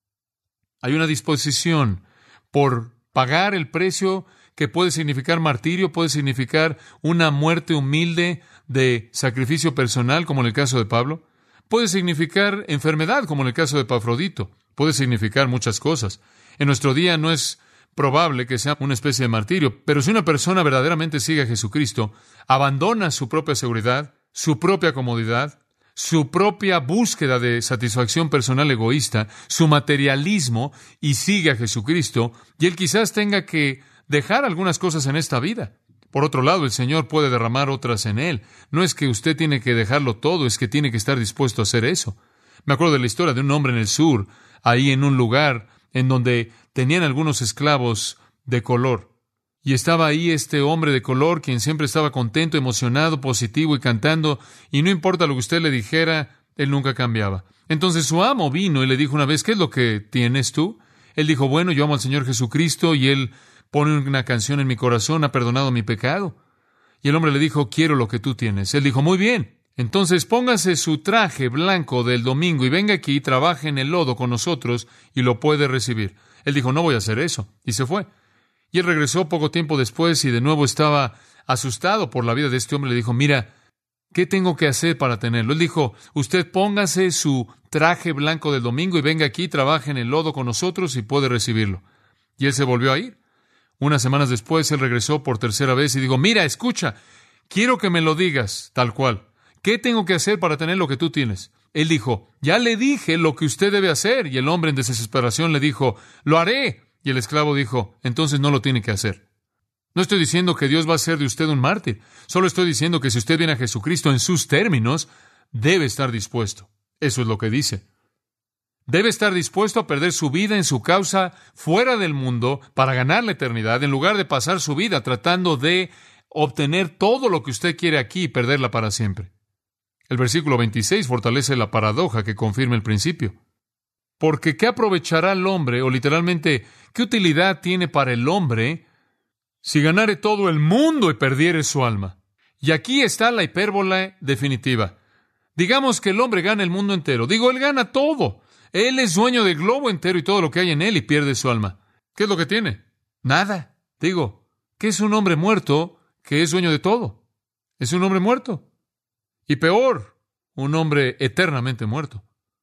Speaker 2: Hay una disposición por pagar el precio que puede significar martirio, puede significar una muerte humilde de sacrificio personal, como en el caso de Pablo. Puede significar enfermedad, como en el caso de Epafrodito. Puede significar muchas cosas. En nuestro día no es probable que sea una especie de martirio, pero si una persona verdaderamente sigue a Jesucristo, abandona su propia seguridad, su propia comodidad, su propia búsqueda de satisfacción personal egoísta, su materialismo, y sigue a Jesucristo, y él quizás tenga que dejar algunas cosas en esta vida. Por otro lado, el Señor puede derramar otras en él. No es que usted tiene que dejarlo todo, es que tiene que estar dispuesto a hacer eso. Me acuerdo de la historia de un hombre en el sur, ahí en un lugar en donde tenían algunos esclavos de color. Y estaba ahí este hombre de color, quien siempre estaba contento, emocionado, positivo y cantando, y no importa lo que usted le dijera, él nunca cambiaba. Entonces su amo vino y le dijo una vez, ¿qué es lo que tienes tú? Él dijo, bueno, yo amo al Señor Jesucristo, y Él pone una canción en mi corazón, ha perdonado mi pecado. Y el hombre le dijo, quiero lo que tú tienes. Él dijo, muy bien. Entonces póngase su traje blanco del domingo y venga aquí y trabaje en el lodo con nosotros y lo puede recibir. Él dijo, no voy a hacer eso. Y se fue. Y él regresó poco tiempo después y de nuevo estaba asustado por la vida de este hombre. Le dijo, mira, ¿qué tengo que hacer para tenerlo? Él dijo, usted póngase su traje blanco del domingo y venga aquí, trabaje en el lodo con nosotros y puede recibirlo. Y él se volvió a ir. Unas semanas después, él regresó por tercera vez y dijo, mira, escucha, quiero que me lo digas tal cual. ¿Qué tengo que hacer para tener lo que tú tienes? Él dijo, ya le dije lo que usted debe hacer. Y el hombre en desesperación le dijo, lo haré. Y el esclavo dijo, entonces no lo tiene que hacer. No estoy diciendo que Dios va a hacer de usted un mártir. Solo estoy diciendo que si usted viene a Jesucristo en sus términos, debe estar dispuesto. Eso es lo que dice. Debe estar dispuesto a perder su vida en su causa fuera del mundo para ganar la eternidad, en lugar de pasar su vida tratando de obtener todo lo que usted quiere aquí y perderla para siempre. El versículo 26 fortalece la paradoja que confirma el principio. Porque ¿qué aprovechará el hombre, o literalmente, qué utilidad tiene para el hombre si ganare todo el mundo y perdiere su alma? Y aquí está la hipérbole definitiva. Digamos que el hombre gana el mundo entero. Digo, él gana todo. Él es dueño del globo entero y todo lo que hay en él y pierde su alma. ¿Qué es lo que tiene? Nada. Digo, ¿qué es un hombre muerto que es dueño de todo? Es un hombre muerto. Y peor, un hombre eternamente muerto.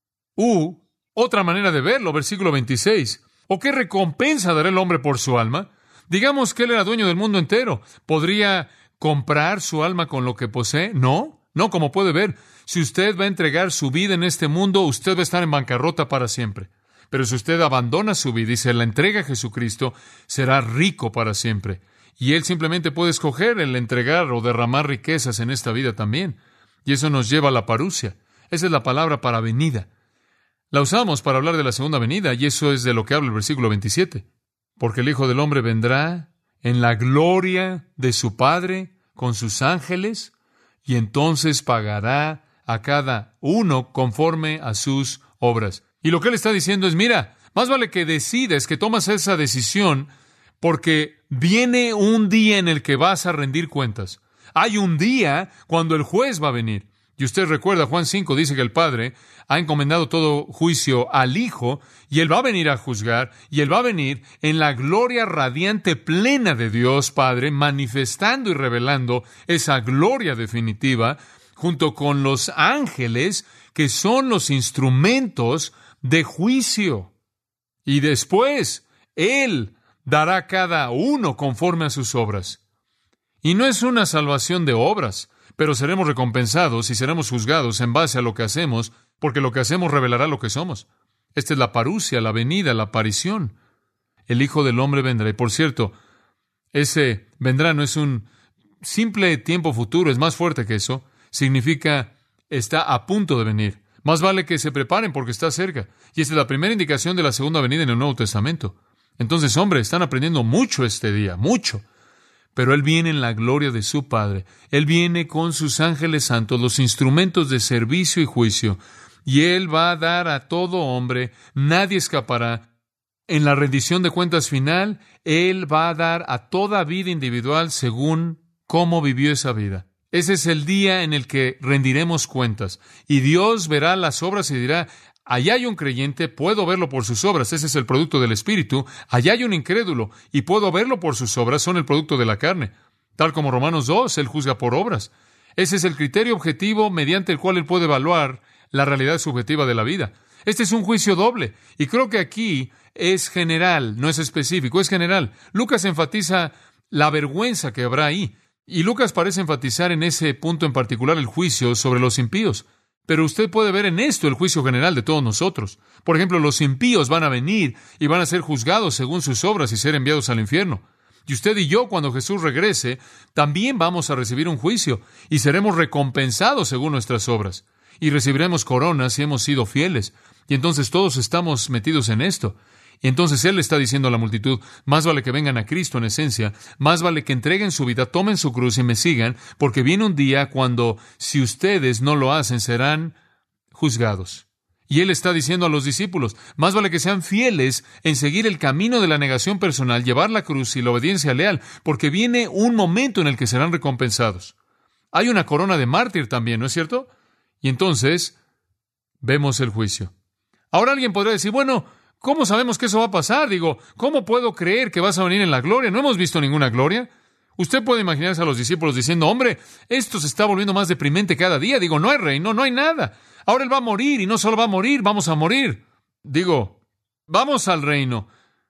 Speaker 2: Otra manera de verlo, versículo 26. ¿O qué recompensa dará el hombre por su alma? Digamos que él era dueño del mundo entero. ¿Podría comprar su alma con lo que posee? No, como puede ver. Si usted va a entregar su vida en este mundo, usted va a estar en bancarrota para siempre. Pero si usted abandona su vida y se la entrega a Jesucristo, será rico para siempre. Y Él simplemente puede escoger el entregar o derramar riquezas en esta vida también. Y eso nos lleva a la parusia. Esa es la palabra para venida. La usamos para hablar de la segunda venida, y eso es de lo que habla el versículo 27. Porque el Hijo del Hombre vendrá en la gloria de su Padre con sus ángeles, y entonces pagará a cada uno conforme a sus obras. Y lo que él está diciendo es, mira, más vale que decides, que tomas esa decisión, porque viene un día en el que vas a rendir cuentas. Hay un día cuando el juez va a venir. Y usted recuerda, Juan 5 dice que el Padre ha encomendado todo juicio al Hijo, y Él va a venir a juzgar, y Él va a venir en la gloria radiante plena de Dios Padre, manifestando y revelando esa gloria definitiva, junto con los ángeles, que son los instrumentos de juicio. Y después, Él dará a cada uno conforme a sus obras. Y no es una salvación de obras, pero seremos recompensados y seremos juzgados en base a lo que hacemos, porque lo que hacemos revelará lo que somos. Esta es la parusia, la venida, la aparición. El Hijo del Hombre vendrá. Y por cierto, ese vendrá no es un simple tiempo futuro, es más fuerte que eso. Significa está a punto de venir. Más vale que se preparen porque está cerca. Y esta es la primera indicación de la segunda venida en el Nuevo Testamento. Entonces, hombre, están aprendiendo mucho este día, mucho. Pero Él viene en la gloria de su Padre. Él viene con sus ángeles santos, los instrumentos de servicio y juicio. Y Él va a dar a todo hombre, nadie escapará. En la rendición de cuentas final, Él va a dar a toda vida individual según cómo vivió esa vida. Ese es el día en el que rendiremos cuentas. Y Dios verá las obras y dirá, allá hay un creyente, puedo verlo por sus obras, ese es el producto del Espíritu. Allá hay un incrédulo, y puedo verlo por sus obras, son el producto de la carne. Tal como Romanos 2, Él juzga por obras. Ese es el criterio objetivo mediante el cual Él puede evaluar la realidad subjetiva de la vida. Este es un juicio doble, y creo que aquí es general, no es específico, es general. Lucas enfatiza la vergüenza que habrá ahí, y Lucas parece enfatizar en ese punto en particular el juicio sobre los impíos. Pero usted puede ver en esto el juicio general de todos nosotros. Por ejemplo, los impíos van a venir y van a ser juzgados según sus obras y ser enviados al infierno. Y usted y yo, cuando Jesús regrese, también vamos a recibir un juicio y seremos recompensados según nuestras obras. Y recibiremos coronas si hemos sido fieles. Y entonces todos estamos metidos en esto. Y entonces Él está diciendo a la multitud, más vale que vengan a Cristo en esencia, más vale que entreguen su vida, tomen su cruz y me sigan, porque viene un día cuando, si ustedes no lo hacen, serán juzgados. Y Él está diciendo a los discípulos, más vale que sean fieles en seguir el camino de la negación personal, llevar la cruz y la obediencia leal, porque viene un momento en el que serán recompensados. Hay una corona de mártir también, ¿no es cierto? Y entonces vemos el juicio. Ahora alguien podría decir, bueno, ¿cómo sabemos que eso va a pasar? ¿Cómo puedo creer que vas a venir en la gloria? No hemos visto ninguna gloria. Usted puede imaginarse a los discípulos diciendo, hombre, esto se está volviendo más deprimente cada día. No hay reino, no hay nada. Ahora Él va a morir, y no solo va a morir, vamos a morir. Vamos al reino.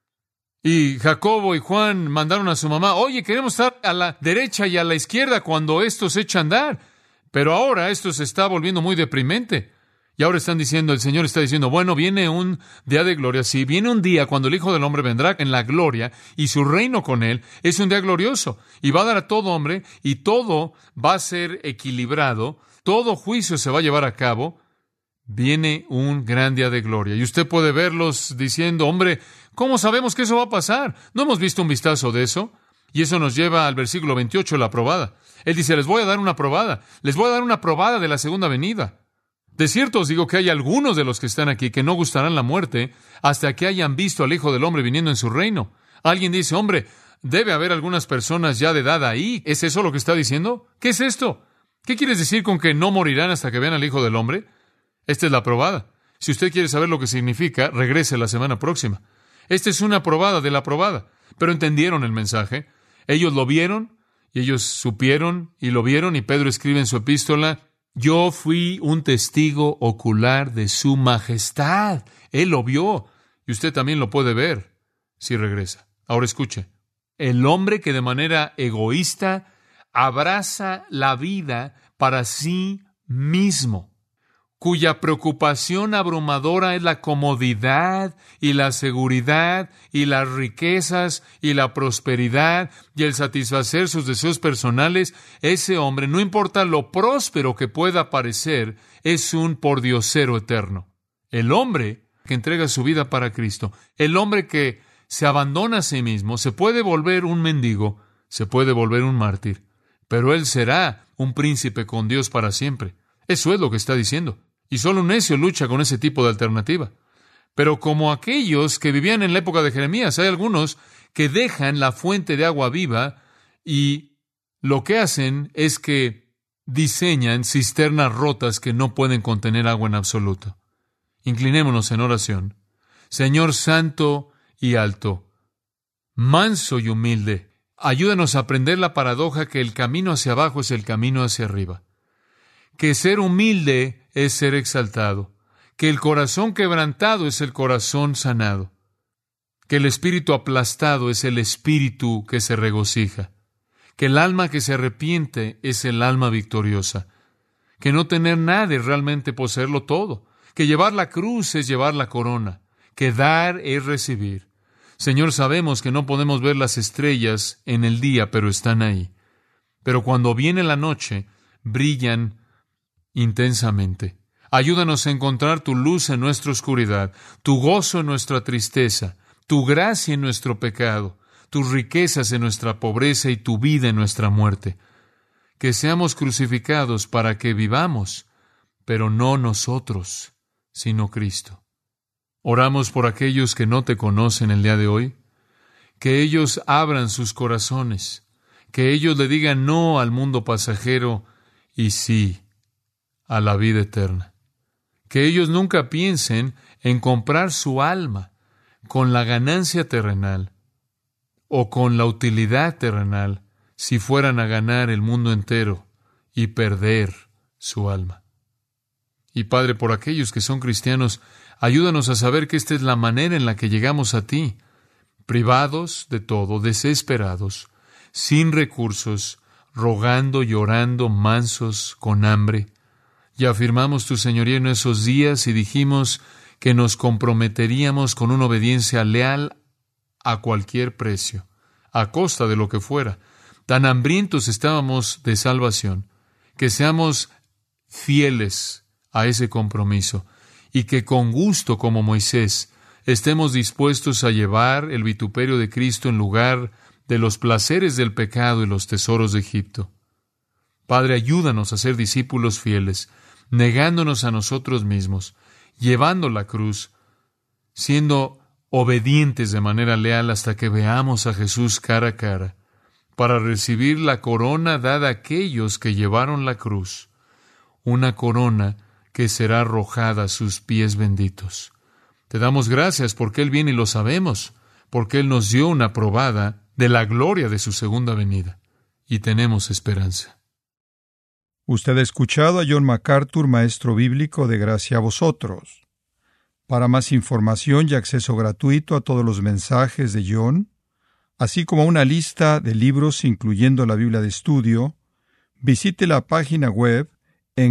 Speaker 2: Y Jacobo y Juan mandaron a su mamá, oye, queremos estar a la derecha y a la izquierda cuando esto se echa a andar. Pero ahora esto se está volviendo muy deprimente. Y ahora están diciendo, el Señor está diciendo, bueno, viene un día de gloria. Sí, viene un día cuando el Hijo del Hombre vendrá en la gloria y su reino con Él es un día glorioso. Y va a dar a todo hombre y todo va a ser equilibrado. Todo juicio se va a llevar a cabo. Viene un gran día de gloria. Y usted puede verlos diciendo, hombre, ¿cómo sabemos que eso va a pasar? ¿No hemos visto un vistazo de eso? Y eso nos lleva al versículo 28, la probada. Él dice, les voy a dar una probada. Les voy a dar una probada de la segunda venida. De cierto os digo que hay algunos de los que están aquí que no gustarán la muerte hasta que hayan visto al Hijo del Hombre viniendo en su reino. Alguien dice, hombre, debe haber algunas personas ya de edad ahí. ¿Es eso lo que está diciendo? ¿Qué es esto? ¿Qué quieres decir con que no morirán hasta que vean al Hijo del Hombre? Esta es la probada. Si usted quiere saber lo que significa, regrese la semana próxima. Esta es una probada de la probada. Pero entendieron el mensaje. Ellos lo vieron, y ellos supieron y lo vieron, y Pedro escribe en su epístola, yo fui un testigo ocular de su majestad. Él lo vio, y usted también lo puede ver si regresa. Ahora escuche. El hombre que de manera egoísta abraza la vida para sí mismo, cuya preocupación abrumadora es la comodidad y la seguridad y las riquezas y la prosperidad y el satisfacer sus deseos personales, ese hombre, no importa lo próspero que pueda parecer, es un pordiosero eterno. El hombre que entrega su vida para Cristo, el hombre que se abandona a sí mismo, se puede volver un mendigo, se puede volver un mártir, pero él será un príncipe con Dios para siempre. Eso es lo que está diciendo. Y solo un necio lucha con ese tipo de alternativa. Pero como aquellos que vivían en la época de Jeremías, hay algunos que dejan la fuente de agua viva y lo que hacen es que diseñan cisternas rotas que no pueden contener agua en absoluto. Inclinémonos en oración. Señor santo y alto, manso y humilde, ayúdanos a aprender la paradoja que el camino hacia abajo es el camino hacia arriba. Que ser humilde es ser exaltado. Que el corazón quebrantado es el corazón sanado. Que el espíritu aplastado es el espíritu que se regocija. Que el alma que se arrepiente es el alma victoriosa. Que no tener nada es realmente poseerlo todo. Que llevar la cruz es llevar la corona. Que dar es recibir. Señor, sabemos que no podemos ver las estrellas en el día, pero están ahí. Pero cuando viene la noche, brillan intensamente. Ayúdanos a encontrar tu luz en nuestra oscuridad, tu gozo en nuestra tristeza, tu gracia en nuestro pecado, tus riquezas en nuestra pobreza y tu vida en nuestra muerte. Que seamos crucificados para que vivamos, pero no nosotros, sino Cristo. Oramos por aquellos que no te conocen el día de hoy, que ellos abran sus corazones, que ellos le digan no al mundo pasajero y sí a la vida eterna. Que ellos nunca piensen en comprar su alma con la ganancia terrenal o con la utilidad terrenal si fueran a ganar el mundo entero y perder su alma. Y Padre, por aquellos que son cristianos, ayúdanos a saber que esta es la manera en la que llegamos a ti, privados de todo, desesperados, sin recursos, rogando, llorando, mansos, con hambre. Y afirmamos tu señoría en esos días y dijimos que nos comprometeríamos con una obediencia leal a cualquier precio, a costa de lo que fuera. Tan hambrientos estábamos de salvación, que seamos fieles a ese compromiso y que con gusto, como Moisés, estemos dispuestos a llevar el vituperio de Cristo en lugar de los placeres del pecado y los tesoros de Egipto. Padre, ayúdanos a ser discípulos fieles, negándonos a nosotros mismos, llevando la cruz, siendo obedientes de manera leal hasta que veamos a Jesús cara a cara, para recibir la corona dada a aquellos que llevaron la cruz, una corona que será arrojada a sus pies benditos. Te damos gracias porque Él viene y lo sabemos, porque Él nos dio una probada de la gloria de su segunda venida, y tenemos esperanza.
Speaker 1: Usted ha escuchado a John MacArthur, maestro bíblico de Gracia a Vosotros. Para más información y acceso gratuito a todos los mensajes de John, así como una lista de libros incluyendo la Biblia de estudio, visite la página web en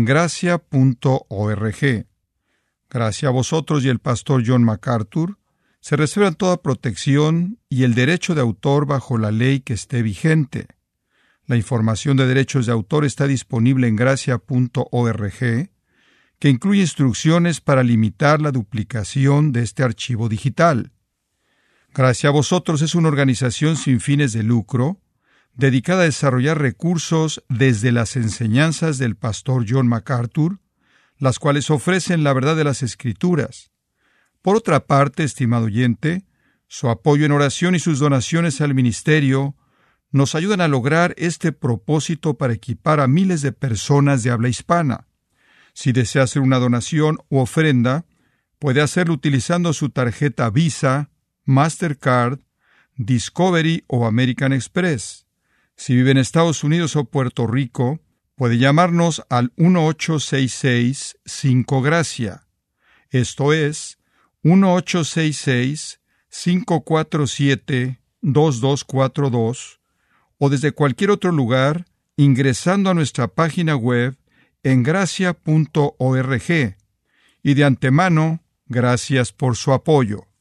Speaker 1: gracia.org. Gracia a Vosotros y el pastor John MacArthur se reservan toda protección y el derecho de autor bajo la ley que esté vigente. La información de derechos de autor está disponible en gracia.org, que incluye instrucciones para limitar la duplicación de este archivo digital. Gracia a Vosotros es una organización sin fines de lucro, dedicada a desarrollar recursos desde las enseñanzas del pastor John MacArthur, las cuales ofrecen la verdad de las Escrituras. Por otra parte, estimado oyente, su apoyo en oración y sus donaciones al ministerio nos ayudan a lograr este propósito para equipar a miles de personas de habla hispana. Si desea hacer una donación u ofrenda, puede hacerlo utilizando su tarjeta Visa, Mastercard, Discovery o American Express. Si vive en Estados Unidos o Puerto Rico, puede llamarnos al 1-866-5-GRACIA. Esto es 1-866-547-2242, o desde cualquier otro lugar ingresando a nuestra página web en gracia.org. Y de antemano, gracias por su apoyo.